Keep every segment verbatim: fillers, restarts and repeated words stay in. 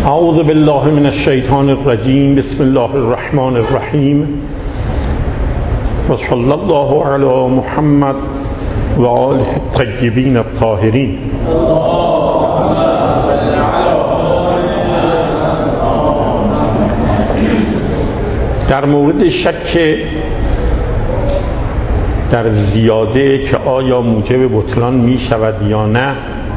اعوذ بالله من الشیطان الرجیم. بسم الله الرحمن الرحیم و صلی الله علی محمد و آله الطیبین الطاهرین. در مورد شک در زیاده که آیا موجب بطلان می شود یا نه،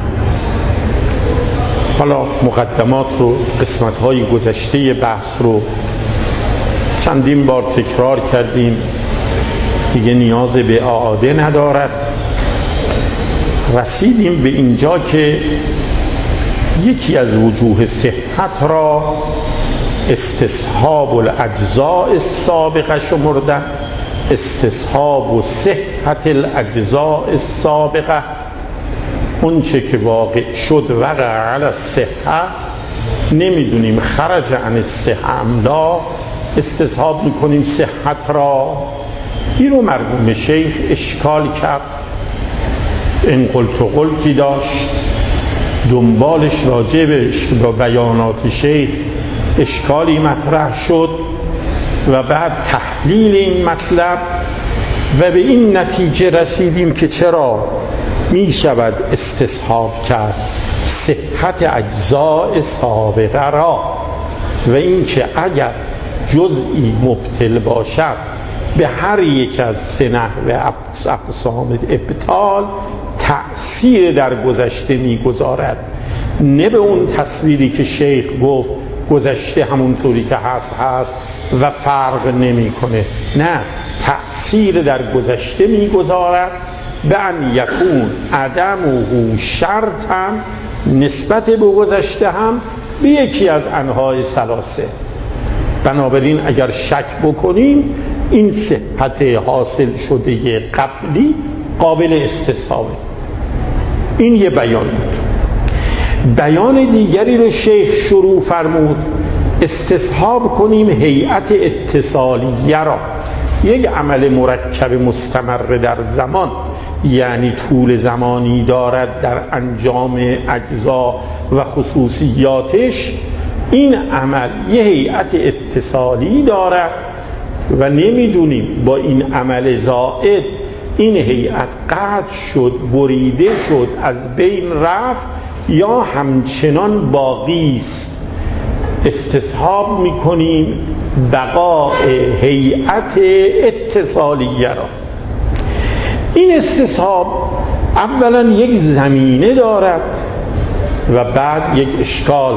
حالا مقدمات رو، قسمت‌های گذشته بحث رو چندین بار تکرار کردیم، دیگه نیاز به اعاده ندارد. رسیدیم به اینجا که یکی از وجوه صحت را استصحاب الاجزاء السابقه شمردن. استصحاب و صحت الاجزاء السابقه، اون چه که واقع شد وقع علی الصحه، نمیدونیم خرج عن الصحه ام لا، استصحاب میکنیم صحت را. این رو مرحوم شیخ اشکال کرد، این قلت و قلتی داشت، دنبالش راجع به بیانات شیخ اشکالی مطرح شد و بعد تحلیل این مطلب و به این نتیجه رسیدیم که چرا می شود استصحاب کرد صحت اجزاء سابقه را، و این که اگر جزئی مبطل باشد به هر یک از سه نحو اقسام ابطال تأثیر در گذشته می گذارد، نه به اون تصویری که شیخ گفت گذشته همونطوری که هست هست و فرق نمی کنه، نه، تأثیر در گذشته می گذارد به ان یکون عدمه شرطا، نسبت به گذشته هم به یکی از انواع ثلاثه. بنابراین اگر شک بکنیم این صحت حاصل شده قبلی قابل استصحابه. این یه بیان بود. بیان دیگری رو شیخ شروع فرمود، استصحاب کنیم هیئت اتصالیه را، یک عمل مرکب مستمر در زمان، یعنی طول زمانی دارد در انجام اجزا و خصوصیاتش. این عمل یه هیئت اتصالی دارد و نمیدونیم با این عمل زائد این هیئت قطع شد، بریده شد، از بین رفت یا همچنان باقی است. استصحاب میکنیم بقاء هیئت اتصالیه را. این استصحاب اولا یک زمینه دارد و بعد یک اشکال.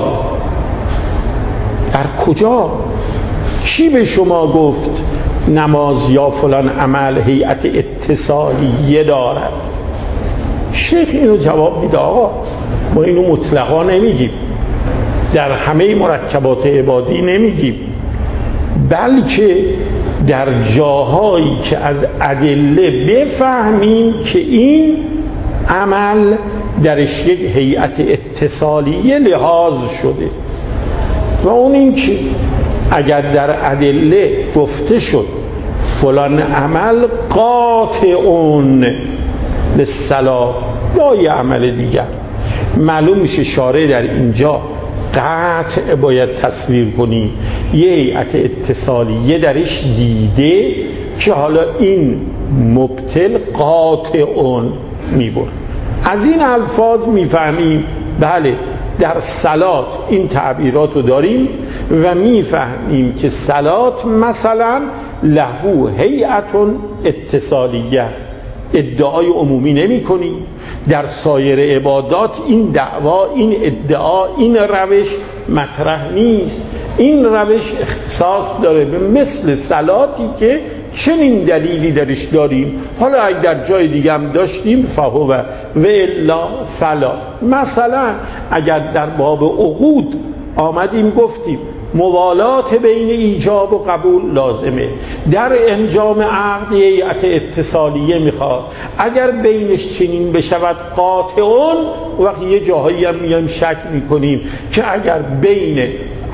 در کجا؟ کی به شما گفت نماز یا فلان عمل هیئت اتصالیه دارد؟ شیخ اینو جواب میده آقا ما اینو مطلقا نمیگیم، در همه مرکبات عبادی نمیگیم، بلکه در جاهایی که از ادله بفهمیم که این عمل درش یک هیئت اتصالیه لحاظ شده. و اون این که اگر در ادله گفته شد فلان عمل قاطعون للصلاة یا یه عمل دیگر، معلوم میشه شارع در اینجا قطع باید تصویر کنیم یه هیئت اتصالیه درش دیده که حالا این مبطل قاطعون میبرد. از این الفاظ میفهمیم بله در صلات این تعبیرات رو داریم و میفهمیم که صلات مثلا لهو هیئت اتصالیه، ادعای عمومی نمی کنی. در سایر عبادات این دعوا، این ادعا، این روش مطرح نیست. این روش اختصاص داره به مثل صلاتی که چنین دلیلی درش داریم، حالا اگر در جای دیگه هم داشتیم فهو و الا فلا. مثلا اگر در باب عقود آمدیم گفتیم موالات بین ایجاب و قبول لازمه، در انجام عقد هیئت اتصالیه میخواد، اگر بینش چنین بشود قاطعون، وقتی یه جاهایی هم میایم شک میکنیم که اگر بین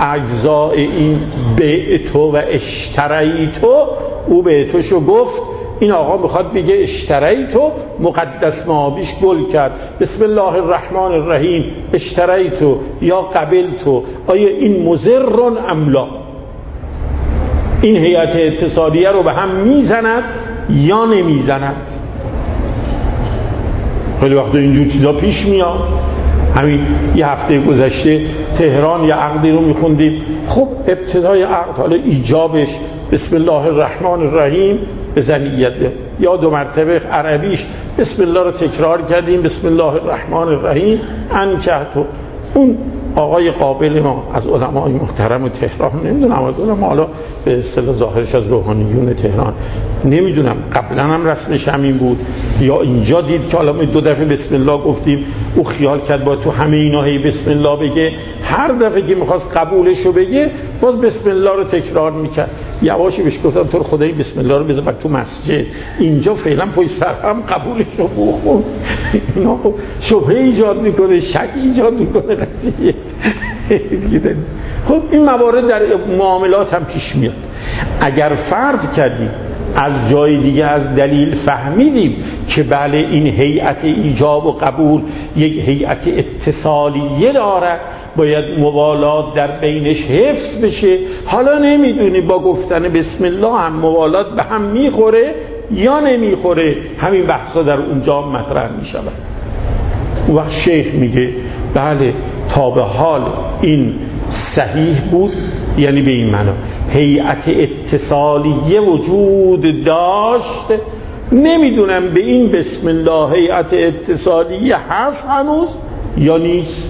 اجزاء این بیعتو و اشتریتو، او بیعتوشو گفت این آقا میخواد بگه اشتریتو، مقدس مابیش گل کرد، بسم الله الرحمن الرحیم اشتریتو یا قبلتو، آیا این مضرن ام لا؟ این هیئت اتصالیه رو به هم میزند یا نمیزند؟ خیلی وقتا اینجور چیزا پیش میاد. همین یه هفته گذشته تهران یه عقدی رو میخوندیم، خب ابتدای عقد حالا ایجابش بسم الله الرحمن الرحیم بزنید، یا دو مرتبه عربیش بسم الله رو تکرار کردیم، بسم الله الرحمن الرحیم انکحتو. اون آقای قابل ما از علمای محترم تهران، نمیدونم از علما، حالا به اصطلاح ظاهرش از روحانیون تهران نمیدونم، قبلا هم رسمش همین بود یا اینجا دید که حالا ما دو دفعه بسم الله گفتیم، او خیال کرد با تو همه اینا هی بسم الله بگه، هر دفعه که میخواست قبولشو بگه باز بسم الله رو تکرار میکرد. یواشی بهش گفتم تو خدایی بسم الله رو بذار تو مسجد، اینجا فعلا پای سر هم قبولشو بخون. اینا شبهه ایجاد میکنه، شک ایجاد میکنه قضیه. خب این موارد در معاملات هم پیش میاد. اگر فرض کردیم از جای دیگه از دلیل فهمیدیم که بله این هیئت ایجاب و قبول یک هیئت اتصالیه دارد، باید موالات در بینش حفظ بشه، حالا نمیدونی با گفتن بسم الله هم موالات به هم میخوره یا نمیخوره، همین بحثا در اونجا مطرح میشود. اون وقت شیخ میگه بله تا به حال این صحیح بود، یعنی به این معنا هیئت اتصالیه وجود داشت، نمیدونم به این بسم الله هیئت اتصالیه هست هنوز یا نیست،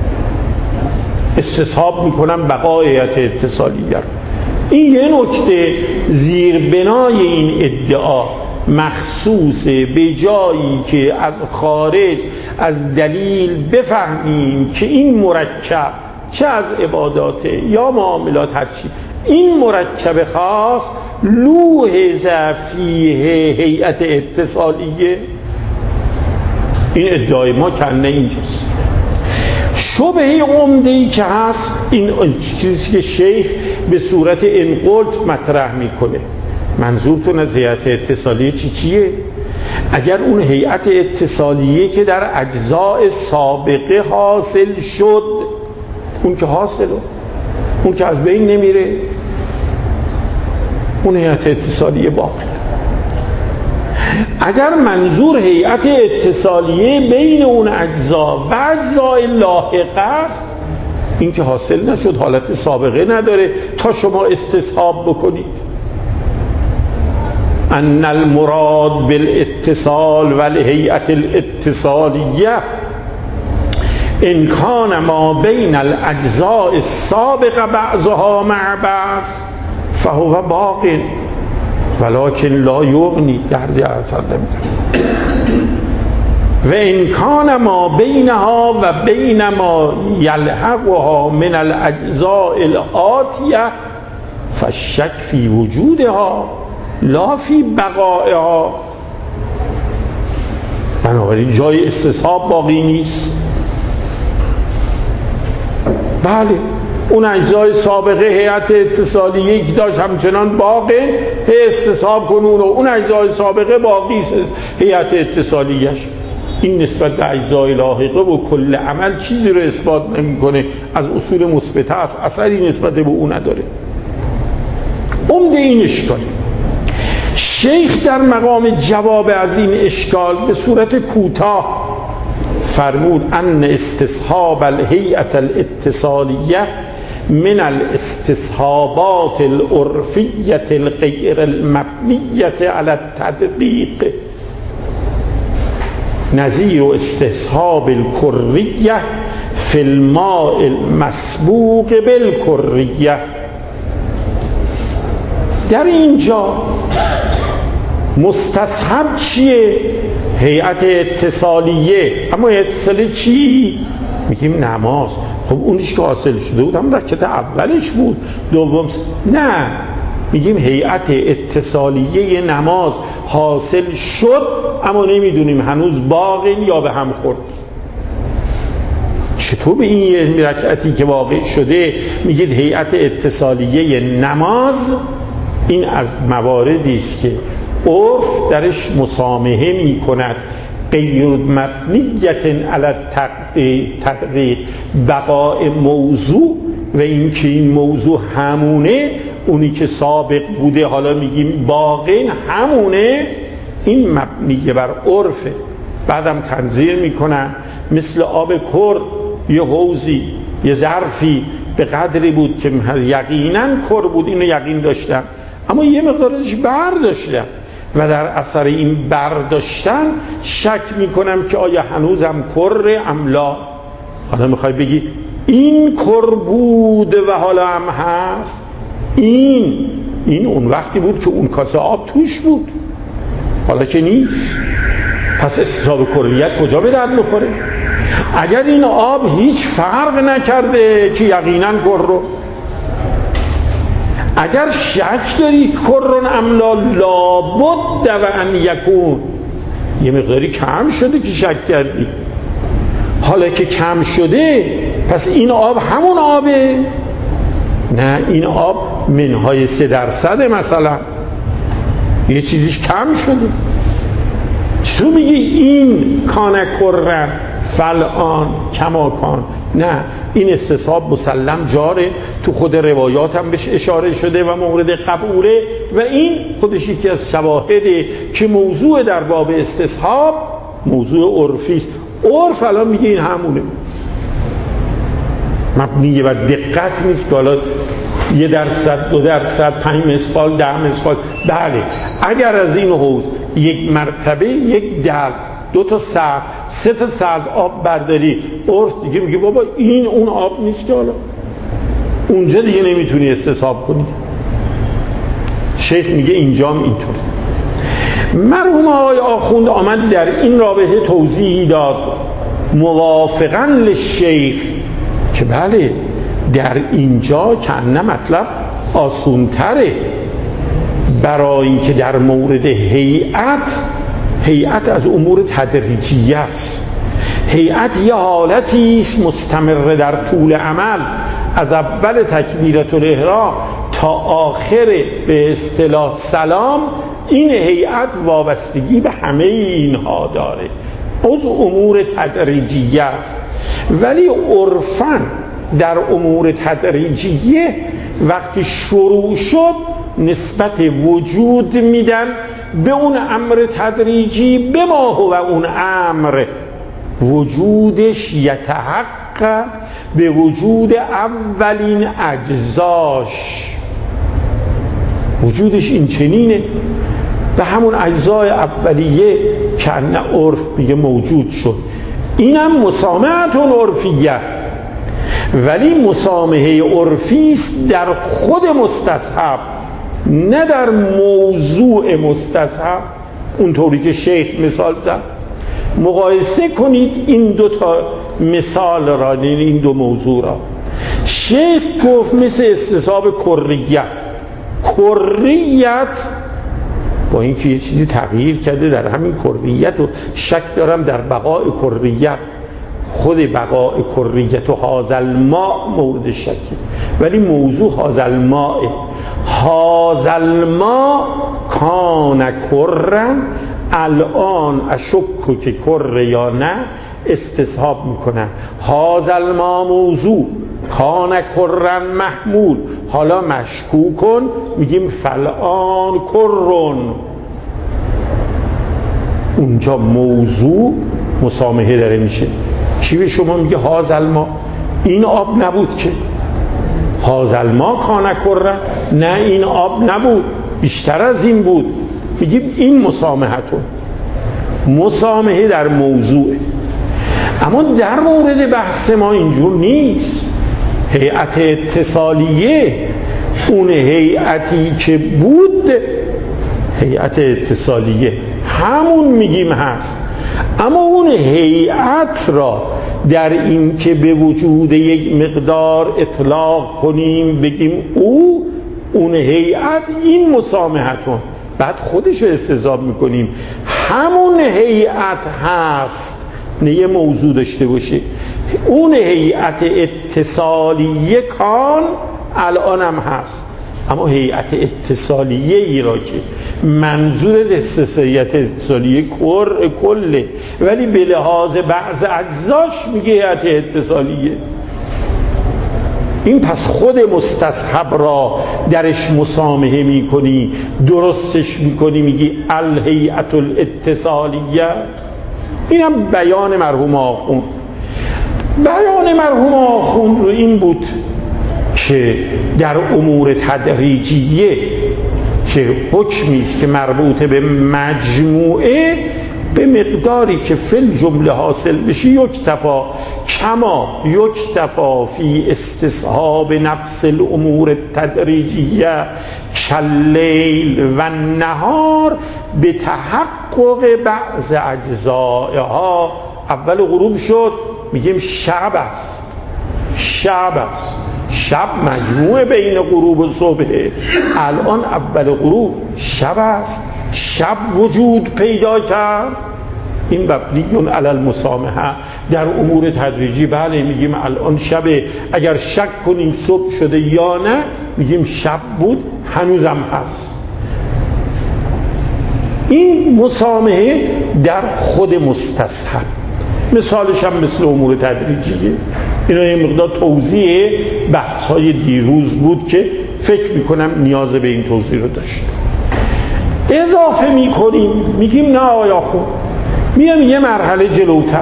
استصحاب میکنم بقای هیئت اتصالیه. این یه نکته زیربنای این ادعا مخصوص به جایی که از خارج از دلیل بفهمیم که این مرکب چه از عبادات یا معاملات هرچی، این مرکب خاص لوح ضعفیه هیئت اتصالیه. این ادعای ما کنه اینجاست. شبهه عمده‌ای که هست این چیزی که شیخ به صورت انقلت مطرح میکنه. منظورتون از هیئت اتصالیه چی چیه؟ اگر اون هیئت اتصالیه که در اجزاء سابقه حاصل شد، اون که حاصله، اون که از بین نمیره، اون هیئت اتصالیه باقی. اگر منظور هیئت اتصالیه بین اون اجزا و اجزای لاحقه است، این که حاصل نشد، حالت سابقه نداره تا شما استصحاب بکنید. ان المراد بالاتصال والهیئت الاتصالیه ان کان ما بین الاجزاء السابقه بعضها مع بعض فهو باق ولكن لا یغنی، دردی اصلا نمیده. و ان کان ما بینها و بین ما یلحقها من الاجزاء الآتیه فالشک فی وجودها لا فی بقائها. بنابراین جای استصحاب باقی نیست. بله اون اجزای سابقه هیئت اتصالیه که داشت همچنان باقی، استصحاب کنون، و اون اجزای سابقه باقی هیئت اتصالیهش. این نسبت به اجزای لاحقه و کل عمل چیزی رو اثبات نمی‌کنه، از اصول مثبته است، اثری نسبت به اون نداره. عمده این اشکال شیخ در مقام جواب از این اشکال به صورت کوتاه فرمود ان استصحاب الهیئة الاتصالیه من الاستصحابات العرفیة الغیر المبنیة علی التدقیق نظیر استصحاب الکریه فی الماء المسبوق بالکریه. در اینجا مستصحب چیه؟ هیئت اتصالیه. اما اتصالیه چی؟ میگیم نماز. خب اونیش که حاصل شده بود هم رکعت اولش بود، دوم نه، میگیم هیئت اتصالیه نماز حاصل شد اما نمیدونیم هنوز باقی یا به هم خورد. چطور به این یه رکعتی که واقع شده میگید هیئت اتصالیه نماز؟ این از مواردی است که عرف درش مسامحه می کند، غیر مبنیت علی تدقیق بقای موضوع و اینکه این موضوع همونه، اونی که سابق بوده حالا میگیم باقین همونه، این مبنیه بر عرفه. بعدم تنظیر میکنن مثل آب کرد، یه حوضی یه ظرفی به قدری بود که یقینا کر بود، اینو یقین داشتم، اما یه مقدارش برداشتم و در اثر این برداشتن شک میکنم که آیا هنوزم کر ام لا. حالا میخوای بگی این کر بود و حالا هم هست، این این اون وقتی بود که اون کاسه آب توش بود، حالا که نیست. پس استصحاب کریت کجا به درد میخوره؟ اگر این آب هیچ فرق نکرده که یقینا کر رو، اگر شک داری کرون املا لابد و ان یکون، یه مقداری کم شده که شک کردی، حالا که کم شده پس این آب همون آبه؟ نه، این آب منهای سه درصده، مثلا یه چیزیش کم شده. چطور میگی این کانه کرن فلان کماکان؟ نه، این استصحاب مسلم جاره، تو خود روایات هم بهش اشاره شده و مورد قبوله و این خودش یکی از شواهده که موضوع در باب استصحاب موضوع عرفی است. عرف الان میگه این همونه، مبنیه و دقت نیست که حالا یه درصد، دو درصد، پنج مسقال، ده مسقال. بله، اگر از این حوض یک مرتبه یک در دو تا سر سه تا سر آب برداری، عرف دیگه میگه بابا این اون آب نیست که حالا اونجا دیگه نمیتونی استصحاب کنی. شیخ میگه اینجام اینطور. مرحوم آقای آخوند آمد در این رابطه توضیحی داد موافقاً للشیخ که بله در اینجا کنه مطلب آسونتره، برای اینکه در مورد هیئت، هیئت از امور تدریجیه است. هیئت یه حالتی است مستمر در طول عمل، از اول تکبیرة الاحرام تا آخر به اصطلاح سلام. این هیئت وابستگی به همه اینها داره، از امور تدریجیه است. ولی عرفاً در امور تدریجیه وقتی شروع شد نسبت وجود میدن به اون امر تدریجی، به ما هو اون امر وجودش یتحقق به وجود اولین اجزاش، وجودش این چنینه به همون اجزای اولیه که نه عرف میگه موجود شد. اینم مسامحتون عرفیه، ولی مسامحه عرفی است در خود مستصحب، نه در موضوع مستصحب. اونطوری که شیخ مثال زد، مقایسه کنید این دو تا مثال را، این دو موضوع را. شیخ گفت مثل استصحاب کریت، کریت با اینکه یه چیزی تغییر کرده در همین کریت و شک دارم در بقای کریت، خود بقای کریت و هازل ما مورد شکه، ولی موضوع هازل ماه، هازل ما کان کرن، الان اشکو که کر یا نه استصحاب میکنن. هازل ما موضوع کان کرن محمول، حالا مشکوکن میگیم فلان کرن. اونجا موضوع مسامحه داره میشه. کی به شما میگه هازل ما این آب نبود که؟ هازل ما کان کرن، نه این آب نبود، بیشتر از این بود. میگیم این مسامحتون، مسامحه در موضوع. اما در مورد بحث ما اینجور نیست. هیئت اتصالیه اون هیئتی که بود، هیئت اتصالیه همون میگیم هست، اما اون هیئت را در این که به وجود یک مقدار اطلاق کنیم بگیم او اون هیئت این مسامحتون، بعد خودش رو استضاب میکنیم همون هیئت هست، نه یه موضوع داشته باشه. اون هیئت اتصالیه کان الان هم هست، اما هیئت اتصالیه ای را که منظور هیئت اتصالیه کله، ولی به لحاظ بعض اجزاش میگه هیئت اتصالیه. این پس خود مستصحب را درش مسامحه میکنی، درستش میکنی، میگی الهیئت الاتصالیه. این هم بیان مرحوم آخوند. بیان مرحوم آخوند رو این بود که در امور تدریجیه که حکمی است که مربوط به مجموعه به مقداری که فل جمله حاصل بشی یکتفا، کما یکتفا فی استصحاب نفس الامور التدریجیه کاللیل و النهار به تحقق بعض اجزائها. اول غروب شد میگیم شب است، شب است، شب مجموعه بین غروب و صبحه. الان اول غروب شب است، شب وجود پیدا کرد. این مبنی علی المسامحه در امور تدریجی. بله میگیم الان شبه، اگر شک کنیم صبح شده یا نه میگیم شب بود، هنوزم هست. این مسامحه در خود مستصحب. مثالش هم مثل امور تدریجیه. اینا یه مقدار توضیح بحث های دیروز بود که فکر میکنم نیاز به این توضیح رو داشت. اضافه میکنیم میگیم نه آیا خوب میام یه مرحله جلوتر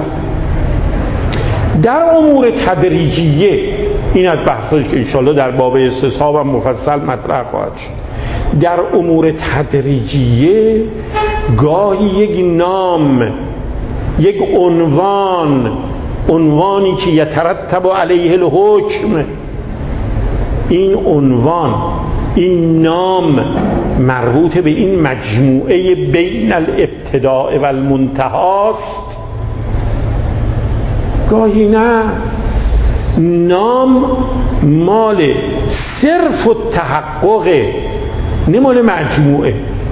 در امور تدریجیه. این از بحثایی که انشالله در باب استصحاب هم مفصل مطرح خواهد شد. در امور تدریجیه گاهی یک نام، یک عنوان، عنوانی که یترتب علیه الحکم، این عنوان، این نام مربوط به این مجموعه بین الابتداء و المنتهاست. گاهی نه، نام مال صرف و تحققه، نه مال مجموعه.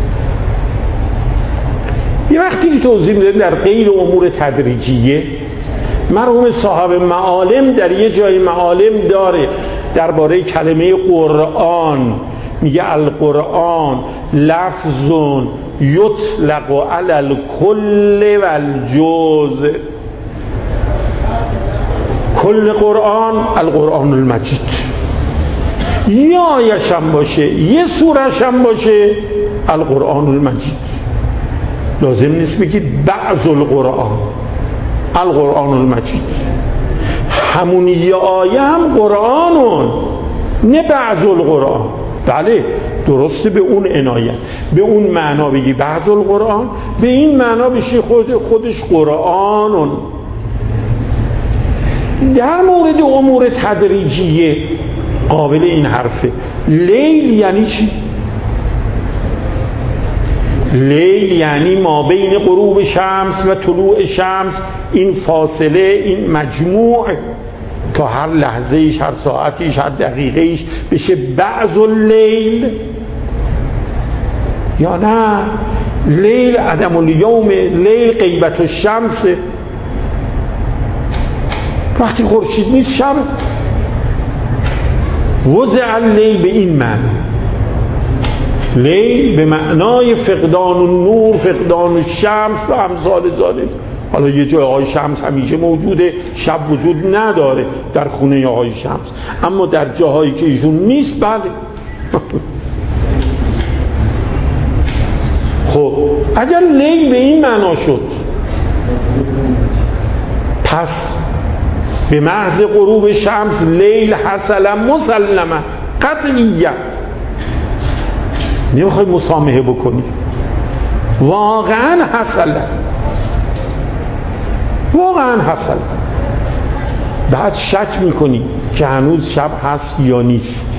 یه وقتی که توضیح میده در غیر امور تدریجیه، مرحوم صاحب معالم در یه جای معالم داره درباره کلمه قرآن، میگه القرآن لفظ یطلق علی الکل و الجزء. کل قرآن القرآن المجید، یه آیش هم باشه یه سورش هم باشه القرآن المجید. لازم نیست بگید بعض القرآن، القرآن المجید. همون یه آیه هم قرآنون، نه بعض القرآن. بله درسته، به اون عنایت، به اون معنا بگی بعض القرآن، به این معنا بشی خود خودش قرآنون. در مورد امور تدریجیه قابل این حرفه. لیل یعنی چی؟ لیل یعنی ما بین غروب شمس و طلوع شمس، این فاصله، این مجموع تا هر لحظه ایش، هر ساعتیش، هر دقیقه ایش بشه بعض اللیل. یا نه لیل عدم الیوم، لیل غیبت الشمس، وقتی خورشید نیست شب. وضع اللیل به این معنی، لیل به معنای فقدان النور، فقدان الشمس و امثال ذالک. حالا یه جای آقای شمس همیشه موجوده، شب وجود نداره در خونه آقای شمس، اما در جاهایی که ایشون نیست بله. خب اگر لیل به این معنا شد، پس به محض غروب شمس لیل حصل مسلمه قطعیه. نمیخوای مسامحه بکنی، واقعا حصل، واقعا حصل. بعد شک میکنی که هنوز شب هست یا نیست.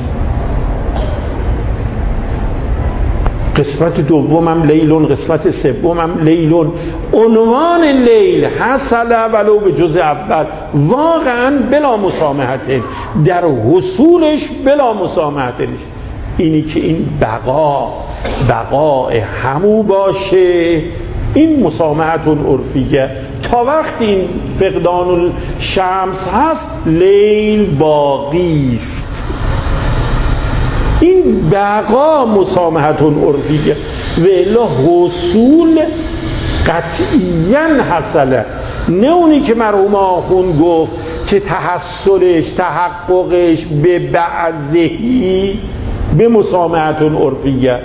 قسمت دومم لیلون، قسمت سومم لیلون. عنوان لیل حصل ولو به جزء اول، واقعا بلا مسامحتن، در حصولش بلا مسامحتن. اینی که این بقا بقاء همو باشه، این مسامحت عرفیه. تا وقتی این فقدان الشمس هست لیل باقی است. این بقا مسامحت عرفیه و الا حصول قطعیاً حصله، نه اونی که مرحوم آخوند گفت که تحصلش تحققش به بعضهی به مسامحت عرفیه.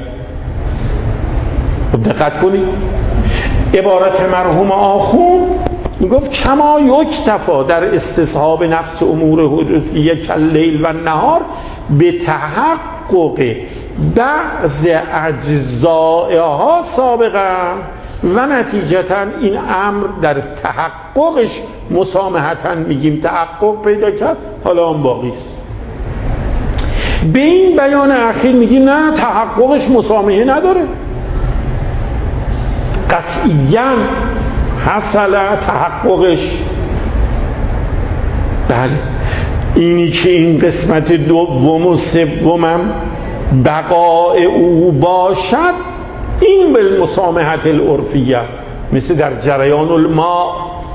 دقت کنید عبارت مرحوم آخوند میگفت کما یکتفا در استصحاب نفس امور حدوثیه کاللیل و نهار به تحقق بعض اجزائها سابقا و نتیجتا این امر در تحققش مسامحتا میگیم تحقق پیدا کرد، حالا هم باقیست. به این بیان اخیر میگیم نه تحققش مسامحه نداره، قطعیاً حصل تحققش. بله اینی که این قسمت دوم و سومم بقاء او باشد این بالمسامحت العرفیه است، مثل در جریان الماء.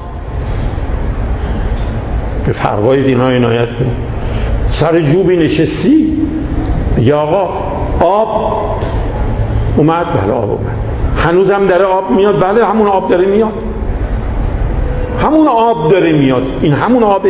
به فرقای اینها عنایت کنید. سر جوبی نشستی یا آقا آب اومد؟ بله آب اومد. هنوزم داره آب میاد؟ بله همون آب داره میاد، همون آب داره میاد، این همون آبه.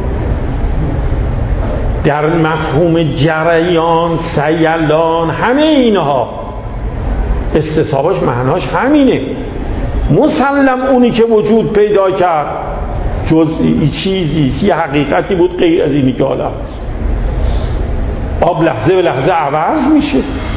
در مفهوم جریان، سیلان، همه اینها استصحابش معناش همینه. مسلم اونی که وجود پیدا کرد جزئی چیزی یه حقیقتی بود غیر از اینی که حالا هست. آب لحظه به لحظه عوض میشه.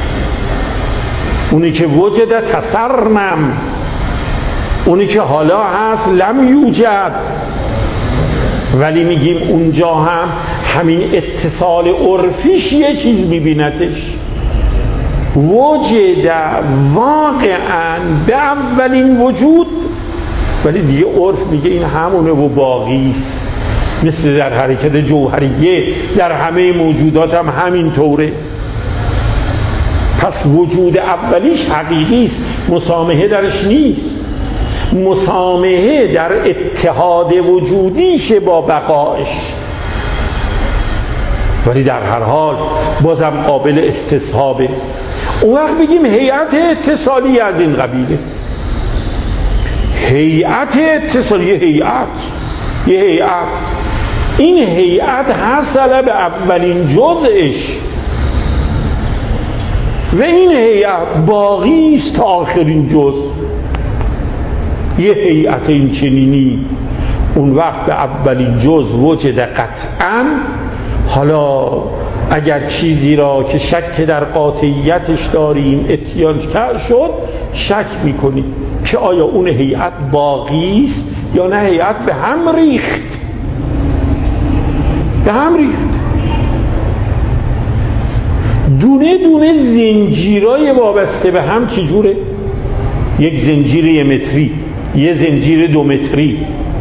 اونی که وجد تسرمم، اونی که حالا هست لم یوجد، ولی میگیم اونجا هم همین اتصال عرفیش یه چیز میبینتش. وجد واقعا به اولین وجود، ولی دیگه عرف میگه این همونه و باقیست. مثل در حرکت جوهریه در همه موجودات هم همین طوره. پس وجود اولیش حقیقی است، مسامحه درش نیست. مسامحه در اتحاد وجودیش با بقایش، ولی در هر حال بازم قابل استصحابه. اون وقت بگیم هیئت اتصالی از این قبیله. هیئت اتصالی، یه هیئت یه هیئت این هیئت حاصله به اولین جزءش و این هیئت باقی است تا آخرین جزء. یه هیئت این چنینی اون وقت به اولین جزء وجد قطعاً. حالا اگر چیزی را که شک در قاطعیتش داریم اتیان شد، شک میکنیم که آیا اون هیئت باقی است یا نه هیئت به هم ریخت به هم ریخت دونه دونه زنجیرای وابسته به هم. چجوره؟ یک زنجیر یه متری، یه زنجیر دو متری،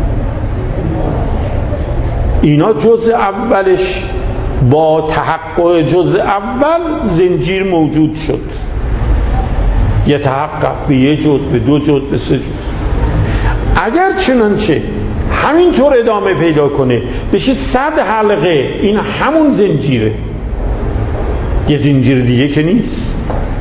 اینا جزء اولش با تحقق جزء اول زنجیر موجود شد، یه تحقق به یه جزء، به دو جزء، به سه جزء. اگر چنانچه همینطور ادامه پیدا کنه بشه صد حلقه، این همون زنجیره، یه زنجیر دیگه که نیست.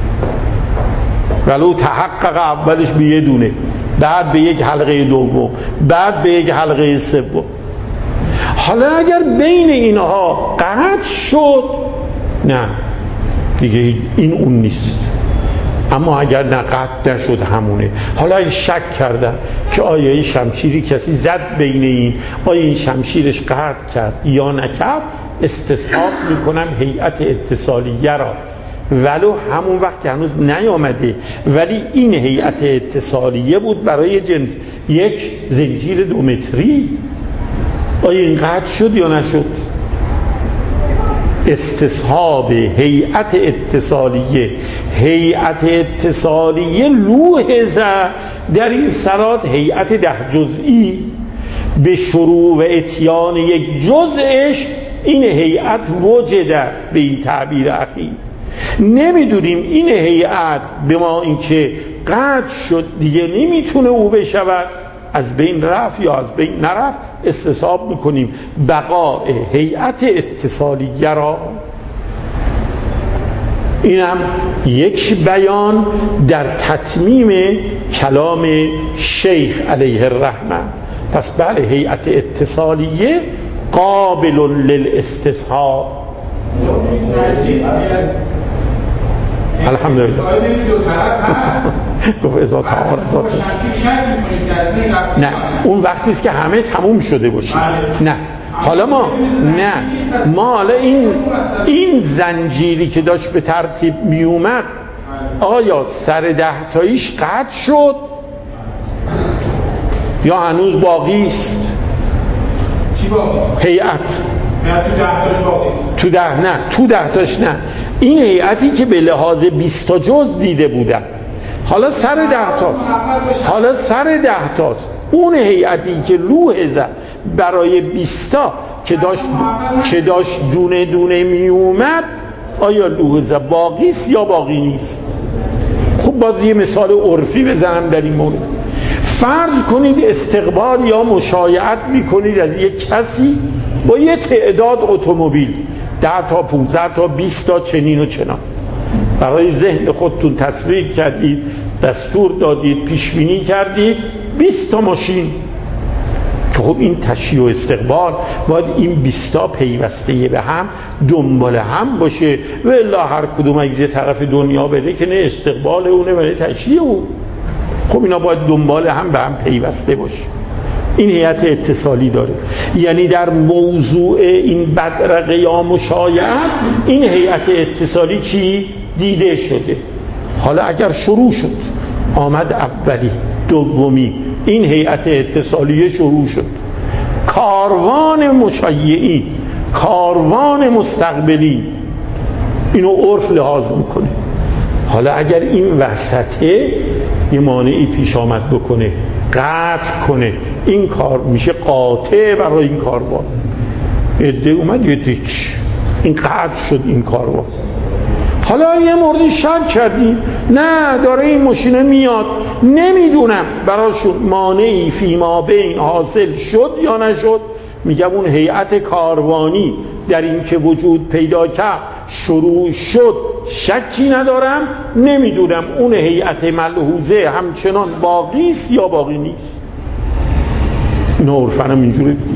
ولو تحقق اولش به یه دونه، بعد به یک حلقه دوم، بعد به یک حلقه سوم. حالا اگر بین اینها قطع شد، نه دیگه این اون نیست. اما اگر نه قطع نشد همونه. حالا این شک کردن که آیا این شمشیری کسی زد بین این، آیا این شمشیرش قطع کرد یا نکرد، استصحاب میکنن هیئت اتصالیه را، ولو همون وقت هنوز نیامده، ولی این هیئت اتصالیه بود برای جنس یک زنجیر دو متری. آیا این قطع شد یا نشد؟ استصحاب هیئت اتصالیه. هیئت اتصالیه لوحظه در این سرات هیئت ده جزئی به شروع و اتیان یک جزءش، این هیئت وجده به این تعبیر اخیر. نمیدونیم این هیئت به ما اینکه قطع شد دیگه نمیتونه او بشود، از بین رفت یا از بین نرفت، استصحاب میکنیم بقاء هیئت اتصالیه را. اینم یک بیان در تتمیم کلام شیخ علیه الرحمه. پس بله، هیئت اتصالیه قابل للاستصحاب. الحمدلله. گفت ازا تعارضات نه، اون وقتی است که همه تموم شده باشه. نه حالا ما نه ما حالا این این زنجیری که داشت به ترتیب می اومد، آیا سر ده تاییش قطع شد یا هنوز باقی است؟ چی باقی؟ هیئت تو ده تاش باقی است. تو ده نه تو ده تاش نه، این هیئتی که به لحاظ بیست تا جز دیده بودن، حالا سر ده تاست. حالا سر ده تاست. اون هیئتی که لوح زد برای بیستا که داشت که داشت دونه دونه می اومد، آیا لوح زد باقی است یا باقی نیست؟ خب باز یه مثال عرفی بزنم در این مورد. فرض کنید استقبال یا مشایعت میکنید از یک کسی با یک تعداد اتومبیل، ده تا پونزده تا بیست تا چنین و چنان، برای ذهن خودتون تصویر کردید، دستور دادید، پیش بینی کردید بیست تا ماشین. که خب این تشییع و استقبال باید این بیست تا پیوسته به هم دنبال هم باشه، و الا هر کدوم اگه یه طرف دنیا بده که نه استقبال اونه ولی تشییع اون. خب اینا باید دنبال هم به هم پیوسته باشه. این هیئت اتصالی داره، یعنی در موضوع این بدرقه یا مشایعت این هیئت اتصالی چی دیده شده. حالا اگر شروع شد، آمد اولی دومی، این هیئت اتصالیه شروع شد، کاروان مشایعین، کاروان مستقبلین، اینو عرف لحاظ میکنه. حالا اگر این وسطه یه مانعی پیش آمد بکنه، قطع کنه، این کار میشه قاطع برای این کاروان. عده اومد یه دیچ این قطع شد این کاروان. حالا یه موردی شک کردیم، نه داره این ماشینه میاد، نمیدونم براشون مانعی فیما بین حاصل شد یا نشد، میگم اون هیئت کاروانی در این که وجود پیدا کرد شروع شد، شکی ندارم، نمیدونم اون هیئت ملحوظه همچنان باقی است یا باقی نیست. اینا عرفنم اینجوری دیدیم.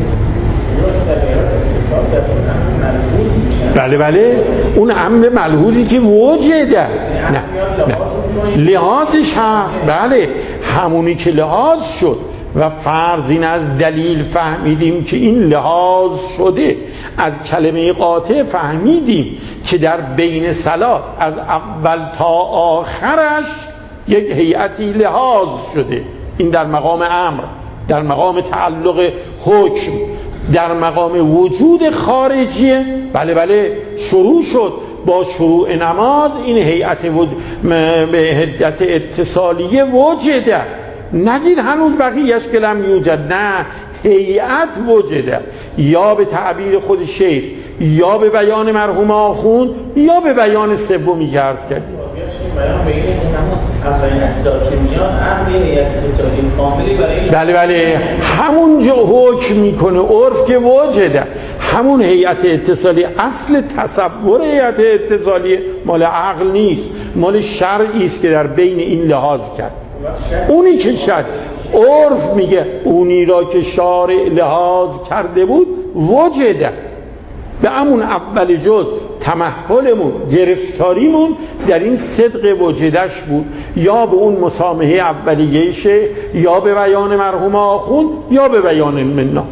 بله بله، اون امر ملحوظی که وجده، نه نه لحاظش هست، بله همونی که لحاظ شد و فرض این از دلیل فهمیدیم که این لحاظ شده، از کلمه قاطع فهمیدیم که در بین صلات از اول تا آخرش یک هیئتی لحاظ شده. این در مقام امر، در مقام تعلق حکم، در مقام وجود خارجیه. بله بله شروع شد، با شروع نماز این هیئت به هیئت اتصالیه وجده. نگید هنوز بقیهش که لم یوجد، نه هیئت وجده، یا به تعبیر خود شیخ، یا به بیان مرحوم آخوند، یا به بیان سومی که عرض کردیم. بیان بین این همون اولین اجزا که میان امر هیئت اتصالی کاملی برای بله بله همونجا حکم میکنه عرف که وجده. همون هیئت اتصالی، اصل تصور هیئت اتصالی مال عقل نیست، مال شرعی است که در بین این لحاظ کرد. اونی که شد عرف میگه اونی را که شارع لحاظ کرده بود وجده. به همون اول جز تمهلمون، گرفتاریمون در این صدق وجدش بود، یا به اون مسامحه اولیه شیخ، یا به بیان مرحوم آخوند، یا به بیان منا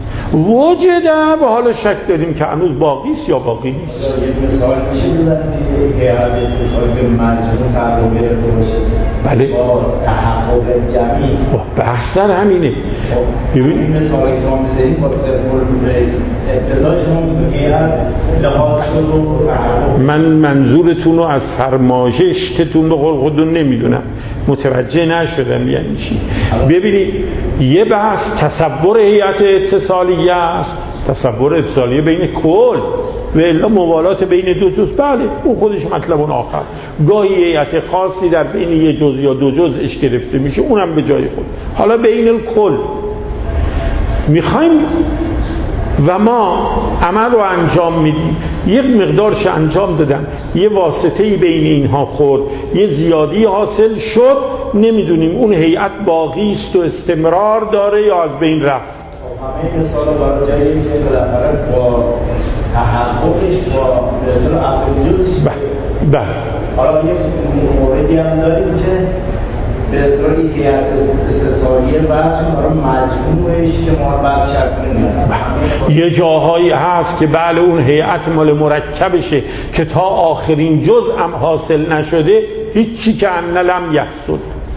وجده. و حالا شک داریم که هنوز باقی است یا باقی نیست. یک مثال میشه بزنیم که هیئت اتصالی به مرجع تعلق گرفته باشه. بله با تحقق جمعی بحث در همینه. ببینید این مثالی که ما می‌زنیم با سرپل ابتدا چون هیئت لحاظ شد و تحقق. من منظورتون رو از فرمایشتون به قول خودتون نمیدونم، متوجه نشدم یعنی چی. ببینید یه بحث تصور هیئت اتصالیه است، تصور اتصالیه بین کل و الا موالات بین دو جز، بله اون خودش مطلب اون آخر. گاهی هیئت خاصی در بین یه جز یا دو جزش گرفته میشه، اونم به جای خود. حالا بین الکل میخوایم و ما عمل رو انجام میدیم، یک مقدارش انجام دادم، یه واسطه‌ای بین اینها خورد، یه زیادی حاصل شد، نمیدونیم اون هیئت باقی است و استمرار داره یا از بین رفت. همه مثال برای جایی که بالاخره با تحققش با مثلا افروجوزش بله. حالا یک موردی هم داریم که به اصطلاح هیئت اتصالیه بحث برای مجموعش که ما بعد شکل میاد. یه جاهایی هست که بله اون هیئت مال مرکبشه که تا آخرین جزء هم حاصل نشده هیچی که ان لم یحصل.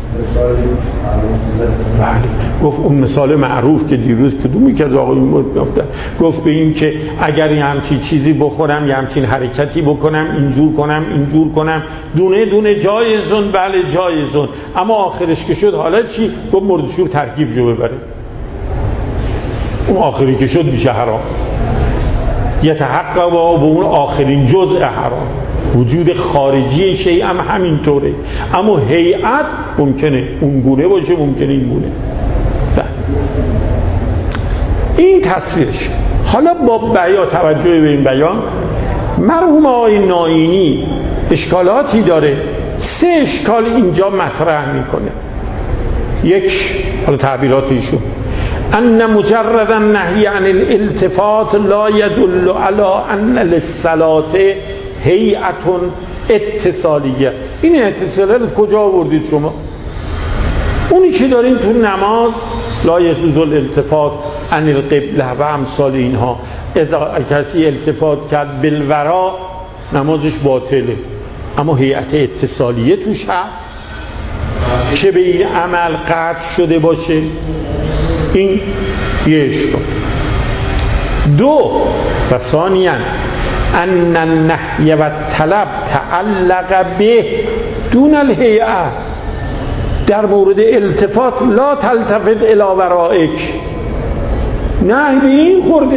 بله گفت اون مثال معروف که دیروز کدومی که از آقایون بود گفتن، گفت به این که اگر یه همچین چیزی بخورم، یه همچین حرکتی بکنم، اینجور کنم اینجور کنم، دونه دونه جایزون، بله جایزون، اما آخرش که شد حالا چی؟ گفت مردشور ترکیب جو ببره، اون آخری که شد میشه حرام. یتحقق با اون آخرین جزء حرام. وجود خارجی شیء هم همینطوره، اما هیئت ممکنه اون گونه باشه، ممکنه این گونه. این تصویرش. حالا با بیان، توجه به این بیان، مرحوم آقای ناینی اشکالاتی داره، سه اشکال اینجا مطرح میکنه. یک، حالا تعبیرات ایشون، ان مجرد النهی عن الالتفات لا يدل على ان للصلاه هیئت اتصالیه. این اتصالیه رو کجا آوردید شما؟ اونی که دارین تو نماز لا یجوز الالتفات عن القبله و امثال اینها، اذا کسی التفات کرد بالورا نمازش باطله، اما هیئت اتصالیه توش هست که به این عمل قطع شده باشه. این یه اشکال. دو، و ثانیاً ان النهی و طلب تعلق به دون الهیئه. در مورد التفات لا تلتفت الی ورائک، نهی به این خورده.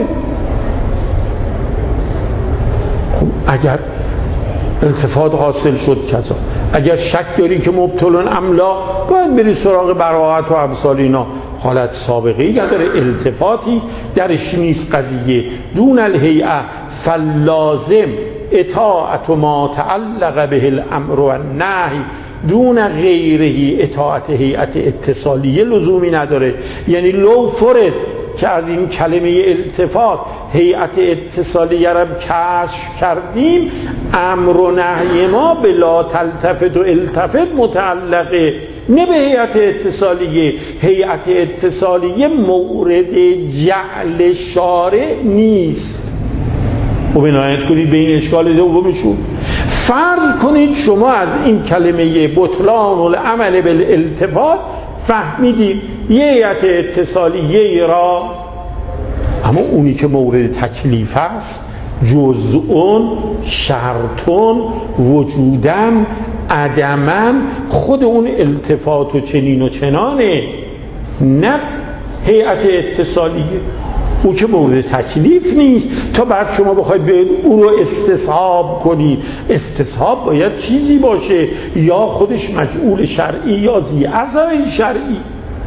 خب اگر التفات حاصل شد کذا، اگر شک داری که مبتلون املا، باید بری سراغ براءت و امثال اینا. حالت سابقه‌ای نداره، التفاتی درش نیست قضیه. دون الهیئه فلازم اطاعت ما تعلق به الامر و النهی دون غیره. اطاعت هیئت اتصالیه لزومی نداره. یعنی لو فرض که از این کلمه التفات هیئت اتصالیه را کشف کردیم، امر و نهی ما به لا تلتفت و التفت متعلقه، نه به هیئت اتصالیه. هیئت اتصالیه مورد جعل شارع نیست. خب عنایت کنید به این اشکال دومشون. فرض کنید شما از این کلمه بطلان العمل بالالتفات فهمیدید یه هیئت اتصالیه را، اما اونی که مورد تکلیف است جزءون، شرطون، وجودن، عدمن، خود اون التفات و چنین و چنانه، نه هیئت اتصالیه. او که مورد تکلیف نیست تا بعد شما بخواید به او رو استصحاب کنید. استصحاب باید چیزی باشه یا خودش مجعول شرعی یا ذی اثر شرعی.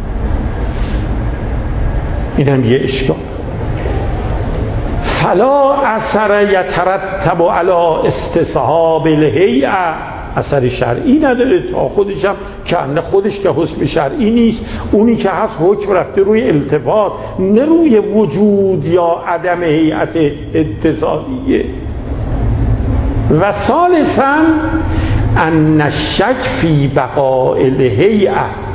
این هم یه اشکال. فلا اثر یترتب علی استصحاب الهیئه، اثر شرعی نداره تا خودش هم که خودش که حکم شرعی نیست، اونی که هست حکم رفته روی التفات نه روی وجود یا عدم هیئت اتصالیه. و ثالثاً ان الشک فی بقاء الهیئه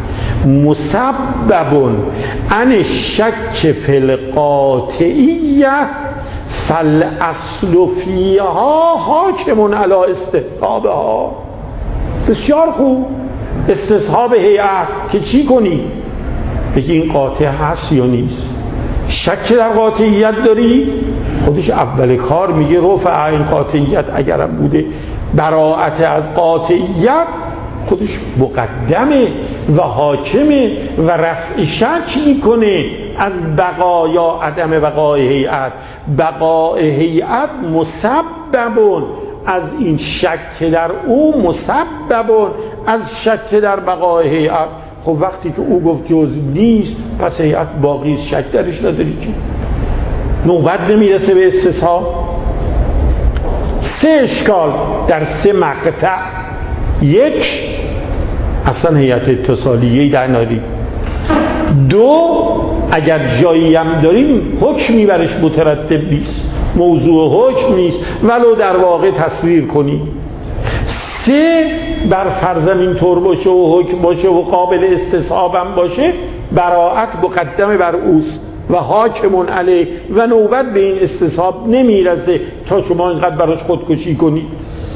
مسبب عن الشک فی القاطعیه فالاصل فیها حاکم علی استصحابها. بسیار خوب. استصحاب هیئت که چی کنی؟ بگی این قاطع هست یا نیست. شک در قاطعیت داری، خودش اول کار میگه رفع این قاطعیت اگرم بوده، براءت از قاطعیت خودش مقدمه و حاکمه و رفع شک میکنه از بقا یا عدم بقای هیئت. بقای هیئت مسببون از این شک در او، مسببون از شک در بقای هیئت. خب وقتی که او گفت جز نیست پس هیئت باقی، شک درش نداری چی؟ نوبت نمیرسه به استصحاب. سه اشکال در سه مقطع. یک، اصلا هیئت اتصالیه‌ای در ناری. دو، اگر جایی هم داریم حکمی برش مترتب نیست، موضوع حکم نیست ولو در واقع تصویر کنیم. سه، بر فرضم اینطور باشه و حکم باشه و قابل استصحاب هم باشه، براءت مقدم بر اوست و حاکمون علیه و نوبت به این استصحاب نمیرسه تا شما اینقدر براش خودکشی کنید.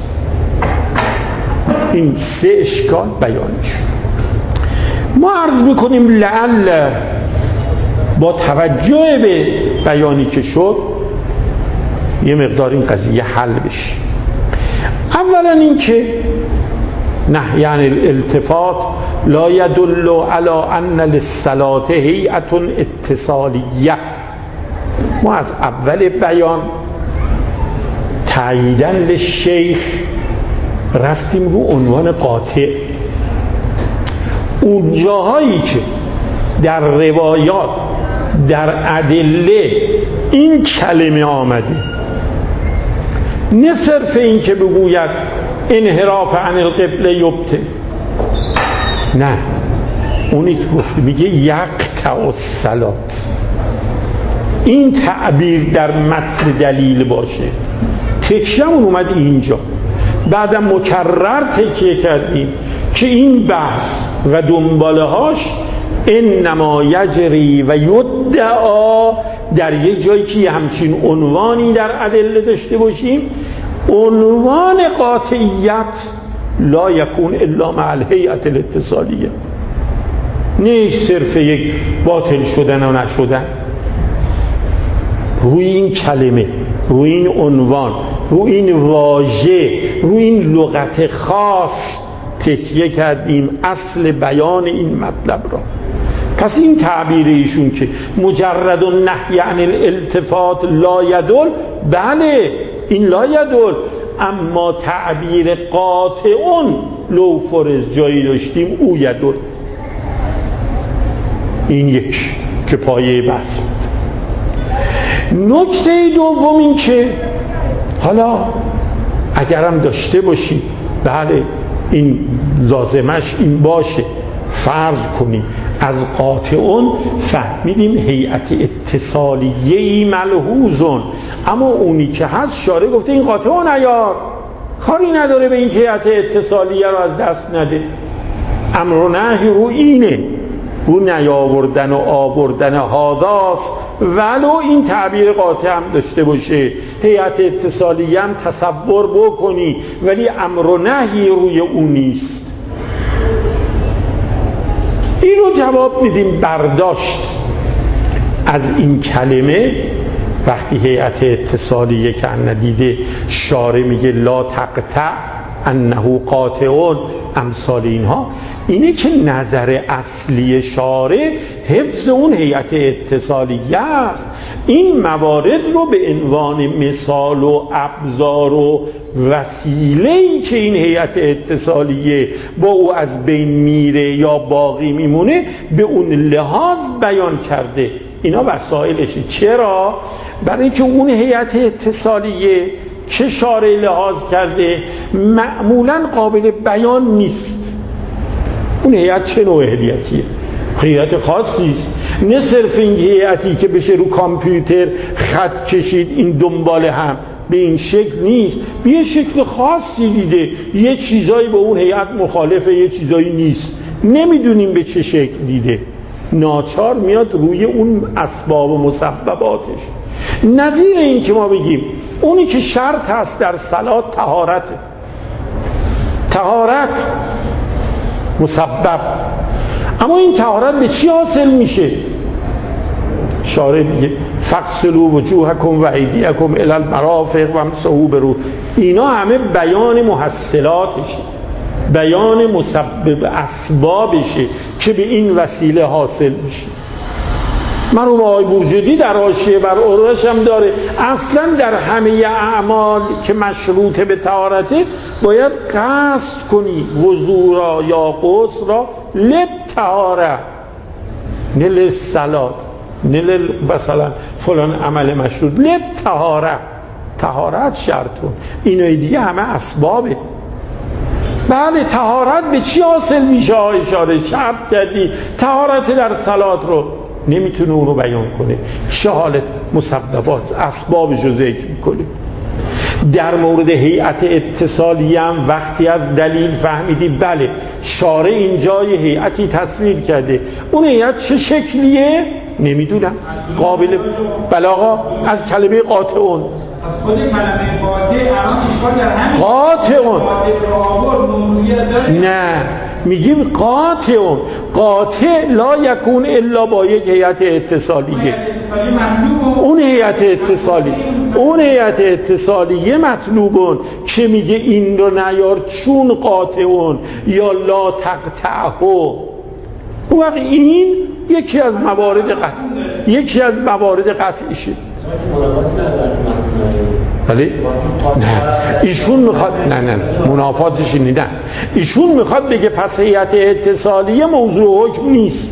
این سه اشکال بیانش. ما عرض میکنیم لعل با توجه به بیانی که شد یه مقدار این قضیه حل بشه. اولا این که نه، یعنی الالتفات لا يدل على ان للصلاة هیئة اتصالیه. ما از اول بیان تاییداً للشیخ رفتیم رو عنوان قاطع. اون جاهایی که در روایات در ادله این کلمه آمده، نه صرف این که بگوید انحراف عن القبله یبطل، نه، اونی که گفته میگه یقطع الصلاة. این تعبیر در متن دلیل باشه. تکشمون اومد اینجا، بعدم مکرر تکیه کردیم که این بحث و دنباله هاش انما یجری و یدعا در یک جایی که همچین عنوانی در ادله داشته باشیم، عنوان قاطعیت لا یکون الا مع الهیئة الاتصالیه، نه صرف یک باطل شدن و نشدن. روی این کلمه، روی این عنوان، روی این واژه، روی این لغت خاص تکیه کردیم اصل بیان این مطلب را. پس این تعبیر ایشون که مجرد النهی عن الالتفات لا یدل، بله این لا یدل، اما تعبیر قاطعون لو فرض جایی داشتیم او یدل. این یک که پایه بحث بود. نکته دوم این که حالا اگرم داشته باشیم، بله این لازمش این باشه، فرض کنیم از قاطعون فهمیدیم هیئت اتصالیه‌ای ملحوظون، اما اونی که هست شارع گفته این قاطعون عیار، کاری نداره به این هیئت اتصالیه رو از دست نده. امر و نهی رو اینه، رو نیاوردن و آوردن هاداست، ولو این تعبیر قاطع هم داشته باشه، هیئت اتصالیه هم تصور بکنی، ولی امر و نهی روی اون نیست. این رو جواب میدیم برداشت از این کلمه وقتی هیئت اتصالیه که ندیده شارع میگه لا تقطع انه قاطعون امثال اینها، اینه که نظر اصلی شارع حفظ اون هیئت اتصالیه است. این موارد رو به عنوان مثال و ابزار و وسیله‌ای که این هیئت اتصالیه با او از بین میره یا باقی میمونه به اون لحاظ بیان کرده. اینا وسایلشه. چرا؟ برای اینکه اون هیئت اتصالیه که شارع لحاظ کرده معمولاً قابل بیان نیست. اون هیئت چه نوع هیئتیه؟ هیئت خاصی است، نه صرف این هیئتی که بشه رو کامپیوتر خط کشید این دنباله هم به این شکل نیست، به یه شکل خاصی دیده، یه چیزایی با اون هیئت مخالفه، یه چیزایی نیست، نمیدونیم به چه شکل دیده، ناچار میاد روی اون اسباب و مسبباتش. نظیر این که ما بگیم اونی که شرط هست در صلات طهارته، طهارت مسبب، اما این طهارت به چی حاصل میشه؟ شارع میگه فغسلوا وجوهکم و ایدیکم الی المرافق وامسحوا برو. اینا همه بیان محصلاتشه، بیان مسبب اسبابشه که به این وسیله حاصل میشه. مرحوم آقای بورجدی در حاشیه بر عروضش هم داره اصلا در همه اعمال که مشروط به طهارته باید قصد کنی وضو را یا غسل را للطهاره، نه للصلات، نه مثلا فلان عمل مشروط، للطهاره. طهارت شرطون، اینای دیگه همه اسبابه. بله طهارت به چی حاصل میشه؟ اشاره شرط کردی طهارت در صلات رو نمیتونه اونو بیان کنه، چه حالت مسببات اسبابش رو ذکر میکنه. در مورد هیئت اتصالیه هم وقتی از دلیل فهمیدی بله شارع اینجا یه هیئتی تصویر کرده، اون هیئت چه شکلیه نمیدونم. قابل بلاغا از کلمه قاطعون، از خود کلمه قاطع الان اشکال در همین قاطعون قاطع نه میگیم قاطعون، قاطع لا یکون الا با یک هیئت اتصالیه. اون هیئت اتصالی اون هیئت اتصالیه مطلوبون که میگه این رو نیار چون قاطعون یا لا تقطعه. اون وقت این یکی از موارد قطع یکی از موارد قطعیشه. ولی نه ایشون میخواد نه نه منافاتش اینه، نه ایشون میخواد بگه پس هیئت اتصالیه موضوع حکم نیست.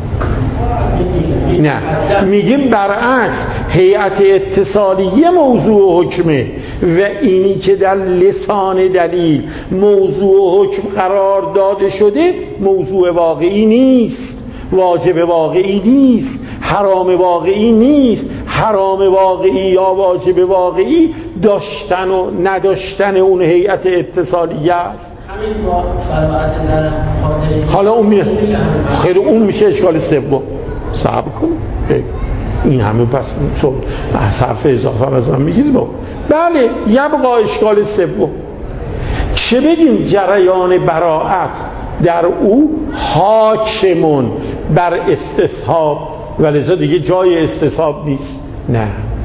نه میگیم برعکس هیئت اتصالیه موضوع حکمه و اینی که در لسان دلیل موضوع حکم قرار داده شده موضوع واقعی نیست، واجب واقعی نیست، حرام واقعی نیست. حرام واقعی یا واجب واقعی داشتن و نداشتن اون هیئت اتصالیه است. حالا اون میشه خیر اون میشه اشکال سوم. صبر کن این همه پس صرف اضافه از من میگیری با بله یبقا اشکال سوم. چه بگیم جریان براعت در او حاکمون بر استصحاب و لذا دیگه جای استصحاب نیست. نه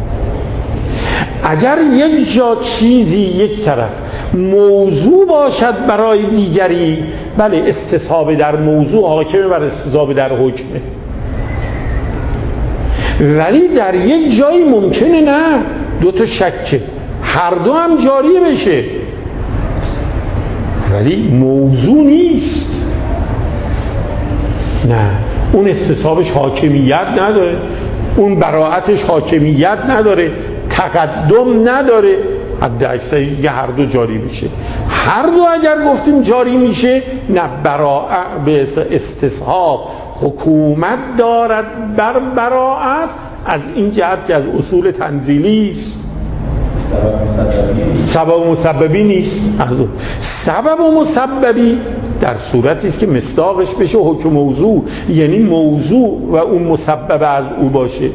اگر یک جا چیزی یک طرف موضوع باشد برای دیگری بله استصحاب در موضوع حاکمه بر استصحاب در حکمه، ولی در یک جایی ممکنه نه دو تا شکه هر دو هم جاری بشه ولی موضوع نیست. نه اون استصحابش حاکمیت نداره، اون براعتش حاکمیت نداره، تقدم نداره، حد اکثر دیگه هر دو جاری میشه. هر دو اگر گفتیم جاری میشه نه براعت به استصحاب حکومت دارد بر براعت از این جهت که از اصول تنزیلی است. سبب مسببی نیست. سبب و مسببی در صورتی است که مصداقش بشه حکم موضوع، یعنی موضوع و اون مسبب از او باشه.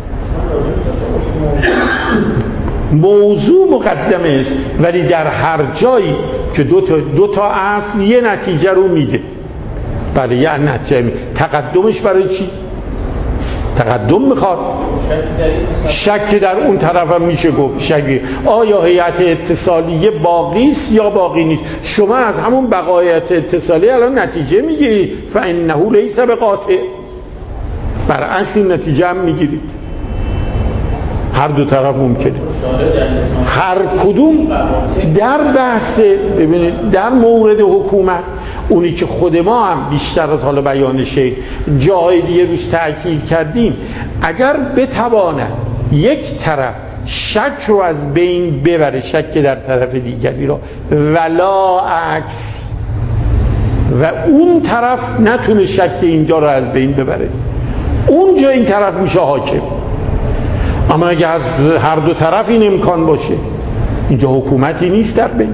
موضوع مقدمه است ولی در هر جایی که دو تا دو تا اصل یه نتیجه رو میده بله یه نتیجه میده. تقدمش برای چی؟ تقدم میخواد. شک در اون طرف هم میشه گفت شک آیا هیئت اتصالیه باقی است یا باقی نیست. شما از همون بقایت اتصالیه الان نتیجه میگیرید فانه لیس بقاطع، برعکس این نتیجه هم میگیرید. هر دو طرف ممکنه، هر کدوم در بحث ببینید در مورد حکومت اونی که خود ما هم بیشتر از حالا بیانشه جای دیگه روش تأکید کردیم، اگر بتواند یک طرف شک رو از بین ببره، شک در طرف دیگری رو ولا عکس، و اون طرف نتونه شک اینجا رو از بین ببره، اونجا این طرف میشه حاکم. اما اگه از هر دو طرف این امکان باشه اینجا حکومتی نیست در بین،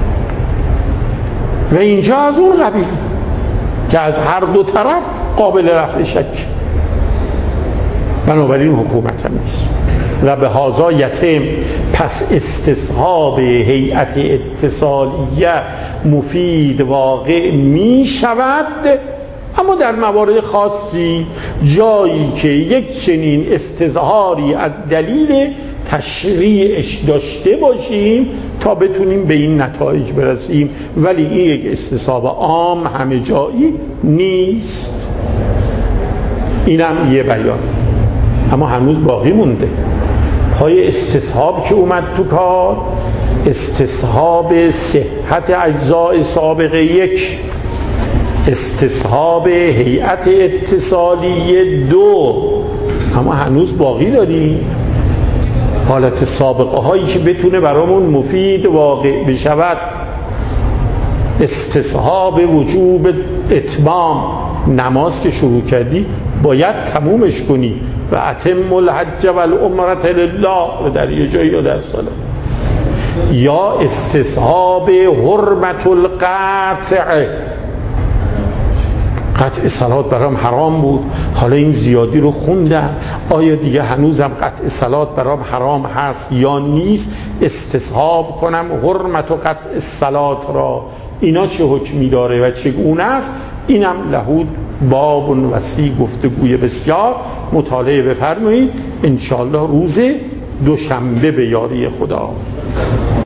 و اینجا از اون قبیل که از هر دو طرف قابل رفع شک، بنابراین حکومت هم نیست. و به هذا یتم، پس استصحاب هیئت اتصالیه مفید واقع می شود، اما در موارد خاصی جایی که یک چنین استظهاری از دلیل تشریعش داشته باشیم تا بتونیم به این نتایج برسیم، ولی این یک استصحاب عام همه جایی نیست. اینم یه بیان. اما هنوز باقی مونده پای استصحاب که اومد تو کار، استصحاب صحت اجزاء سابقه یک، استصحاب هیئت اتصالیه دو، اما هنوز باقی داریم. حالت سابقه هایی که بتونه برامون مفید واقع بشود. استصحاب وجوب اتمام، نماز که شروع کردی باید تمومش کنی. و اتم الحج والعمره لله در یه جایی یا در ساله. یا استصحاب حرمت القطع، قطع صلات برام حرام بود، حالا این زیادی رو خوندم، آیا دیگه هنوزم قطع صلات برام حرام هست یا نیست؟ استصحاب کنم حرمت و قطع صلات را، اینا چه حکمی داره و چگونه است؟ اینم لهود باب وسیع گفتگوی بسیار، مطالعه بفرمایید انشاءالله روز دوشنبه به یاری خدا.